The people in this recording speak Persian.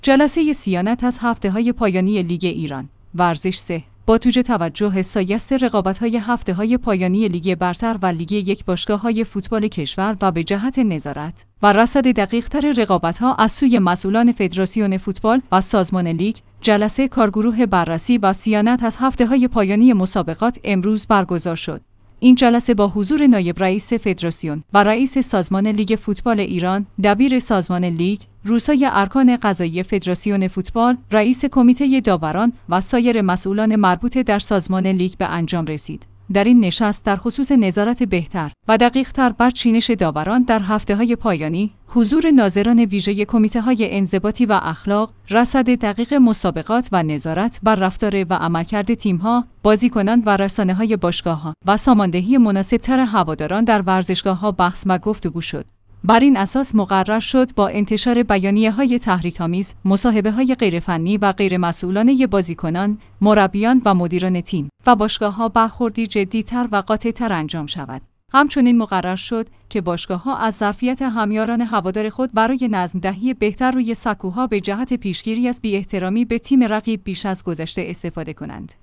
جلسه صیانت از هفته‌های پایانی لیگ ایران. ورزش 3. با توجه سایست رقابت‌های هفته‌های پایانی لیگ برتر و لیگ یک باشگاه‌های فوتبال کشور و به جهت نظارت و رصد دقیق‌تر رقابت‌ها از سوی مسئولان فدراسیون فوتبال و سازمان لیگ، جلسه کارگروه بررسی و صیانت از هفته‌های پایانی مسابقات امروز برگزار شد. این جلسه با حضور نایب رئیس فدراسیون و رئیس سازمان لیگ فوتبال ایران، دبیر سازمان لیگ، رؤسای ارکان قضایی فدراسیون فوتبال، رئیس کمیته داوران و سایر مسئولان مربوط در سازمان لیگ به انجام رسید. در این نشست در خصوص نظارت بهتر و دقیق‌تر بر چینش داوران در هفته‌های پایانی، حضور ناظران ویژه کمیته‌های انضباطی و اخلاق، رصد دقیق مسابقات و نظارت بر رفتار و عملکرد تیم‌ها، بازیکنان و رسانه‌های باشگاه‌ها و ساماندهی مناسب‌تر هواداران در ورزشگاه‌ها بحث و گفتگو شد. بر این اساس مقرر شد با انتشار بیانیه‌های تحریک‌آمیز، مصاحبه‌های غیرفنی و غیرمسئولانه بازیکنان، مربیان و مدیران تیم و باشگاه‌ها برخوردی جدی‌تر و قاطع‌تر انجام شود. همچنین مقرر شد که باشگاه‌ها از ظرفیت همیاران هوادار خود برای نظم‌دهی بهتر روی سکوها به جهت پیشگیری از بی‌احترامی به تیم رقیب بیش از گذشته استفاده کنند.